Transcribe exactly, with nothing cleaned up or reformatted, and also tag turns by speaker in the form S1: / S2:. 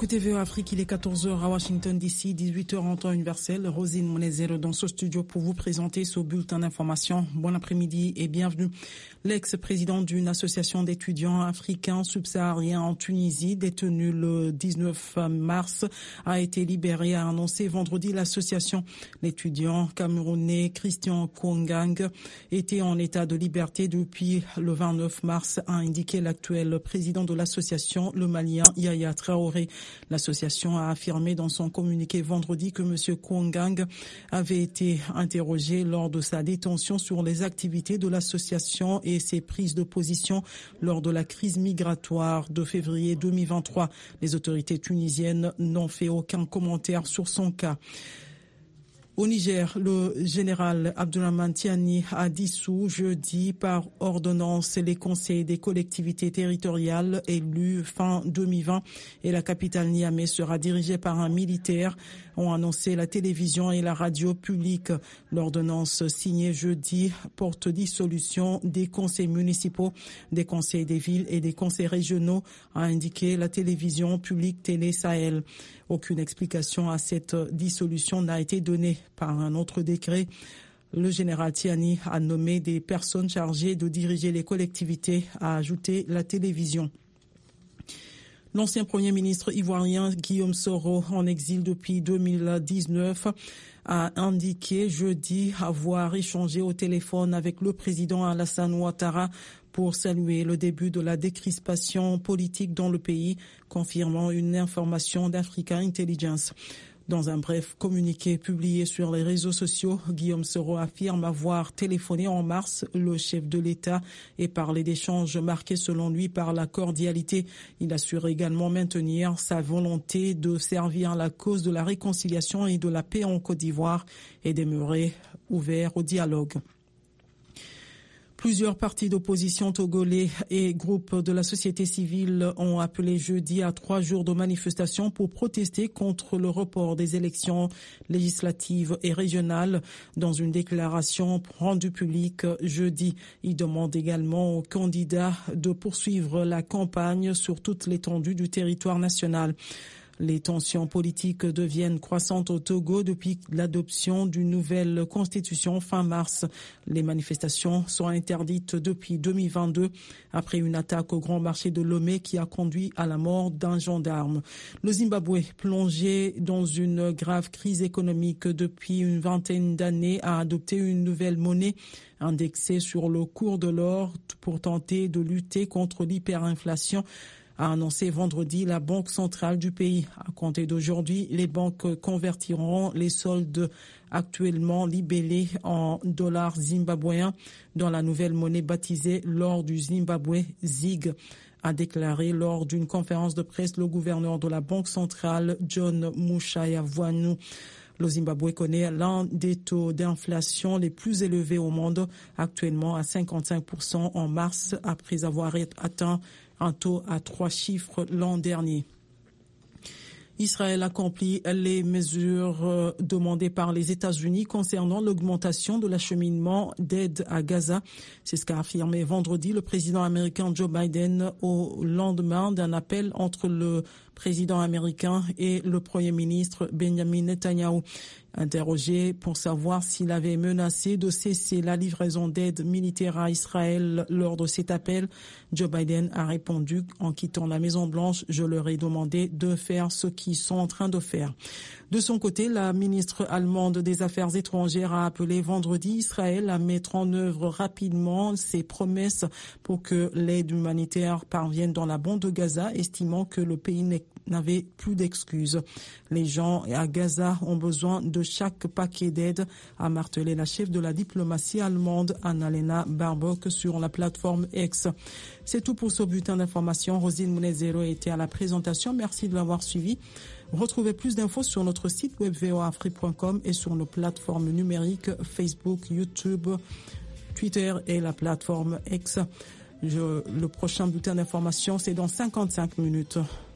S1: Écoutez V O Afrique, il est quatorze heures à Washington D C, dix-huit heures en temps universel. Rosine Monezero dans ce studio pour vous présenter ce bulletin d'information. Bon après-midi et bienvenue. L'ex-président d'une association d'étudiants africains subsahariens en Tunisie, détenu le dix-neuf mars, a été libéré, a annoncé vendredi l'association. L'étudiant camerounais Christian Kouangang était en état de liberté depuis le vingt-neuf mars, a indiqué l'actuel président de l'association, le Malien Yaya Traoré. L'association a affirmé dans son communiqué vendredi que M. Kouangang avait été interrogé lors de sa détention sur les activités de l'association et ses prises de position lors de la crise migratoire de février deux mille vingt-trois. Les autorités tunisiennes n'ont fait aucun commentaire sur son cas. Au Niger, le général Abdourahmane Tiani a dissous jeudi par ordonnance les conseils des collectivités territoriales élus fin deux mille vingt et la capitale Niamey sera dirigée par un militaire, ont annoncé la télévision et la radio publique. L'ordonnance signée jeudi porte dissolution des conseils municipaux, des conseils des villes et des conseils régionaux, a indiqué la télévision publique Télé Sahel. Aucune explication à cette dissolution n'a été donnée. Par un autre décret, le général Tiani a nommé des personnes chargées de diriger les collectivités, a ajouté la télévision. L'ancien Premier ministre ivoirien Guillaume Soro, en exil depuis deux mille dix-neuf, a indiqué jeudi avoir échangé au téléphone avec le président Alassane Ouattara pour saluer le début de la décrispation politique dans le pays, confirmant une information d'Africa Intelligence. Dans un bref communiqué publié sur les réseaux sociaux, Guillaume Soro affirme avoir téléphoné en mars le chef de l'État et parlé d'échanges marqués selon lui par la cordialité. Il assure également maintenir sa volonté de servir la cause de la réconciliation et de la paix en Côte d'Ivoire et demeurer ouvert au dialogue. Plusieurs partis d'opposition togolais et groupes de la société civile ont appelé jeudi à trois jours de manifestation pour protester contre le report des élections législatives et régionales. Dans une déclaration rendue publique jeudi, ils demandent également aux candidats de poursuivre la campagne sur toute l'étendue du territoire national. Les tensions politiques deviennent croissantes au Togo depuis l'adoption d'une nouvelle constitution fin mars. Les manifestations sont interdites depuis deux mille vingt-deux après une attaque au grand marché de Lomé qui a conduit à la mort d'un gendarme. Le Zimbabwe, plongé dans une grave crise économique depuis une vingtaine d'années, a adopté une nouvelle monnaie indexée sur le cours de l'or pour tenter de lutter contre l'hyperinflation, a annoncé vendredi la Banque centrale du pays. À compter d'aujourd'hui, les banques convertiront les soldes actuellement libellés en dollars zimbabwéens dans la nouvelle monnaie baptisée l'or du Zimbabwe, Z I G, a déclaré lors d'une conférence de presse le gouverneur de la Banque centrale, John Mushayavwanu. Le Zimbabwe connaît l'un des taux d'inflation les plus élevés au monde, actuellement à cinquante-cinq pour cent en mars, après avoir atteint un taux à trois chiffres l'an dernier. Israël accomplit les mesures demandées par les États-Unis concernant l'augmentation de l'acheminement d'aide à Gaza. C'est ce qu'a affirmé vendredi le président américain Joe Biden au lendemain d'un appel entre le président américain et le premier ministre Benjamin Netanyahu. Interrogé pour savoir s'il avait menacé de cesser la livraison d'aide militaire à Israël lors de cet appel, Joe Biden a répondu en quittant la Maison-Blanche: « Je leur ai demandé de faire ce qu'ils sont en train de faire ». De son côté, la ministre allemande des Affaires étrangères a appelé vendredi Israël à mettre en œuvre rapidement ses promesses pour que l'aide humanitaire parvienne dans la bande de Gaza, estimant que le pays n'avait plus d'excuses. Les gens à Gaza ont besoin de chaque paquet d'aide, a martelé la chef de la diplomatie allemande Annalena Baerbock sur la plateforme X. C'est tout pour ce bulletin d'information. Rosine Monezero était à la présentation. Merci de l'avoir suivi. Retrouvez plus d'infos sur notre site web v o afrique point com et sur nos plateformes numériques Facebook, YouTube, Twitter et la plateforme X. Je, le prochain bulletin d'information, c'est dans cinquante-cinq minutes.